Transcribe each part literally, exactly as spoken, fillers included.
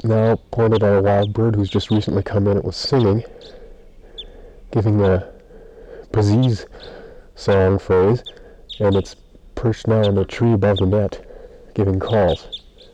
now pointed at a wild bird who's just recently come in. It was singing, giving a Paziz song phrase, and it's perched now in a tree above the net, giving calls.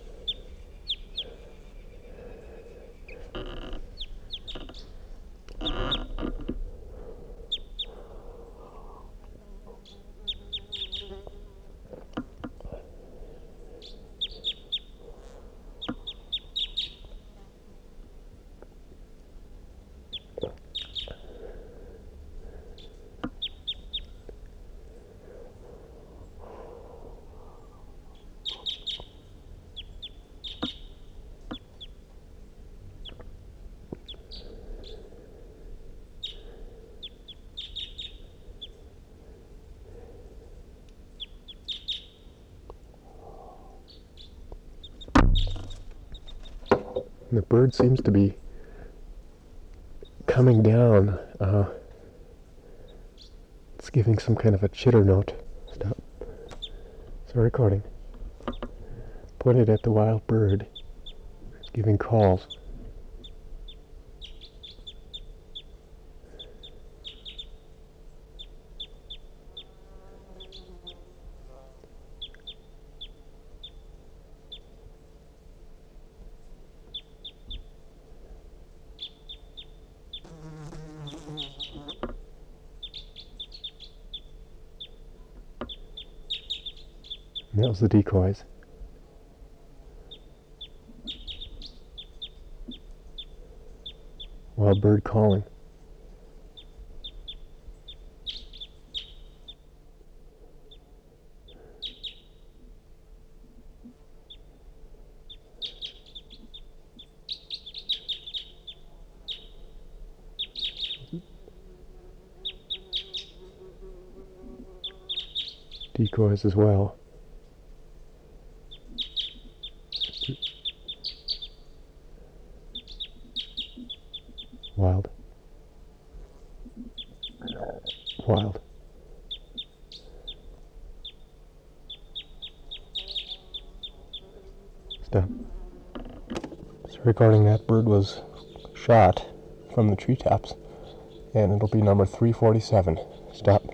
And the bird seems to be coming down. Uh, it's giving some kind of a chitter note. Stop. It's a recording. Pointed at the wild bird, giving calls. And that was the decoys. Wild bird calling. Decoys as well. Wild. Wild. Stop. So regarding that bird was shot from the treetops, and it'll be number three forty-seven. Stop.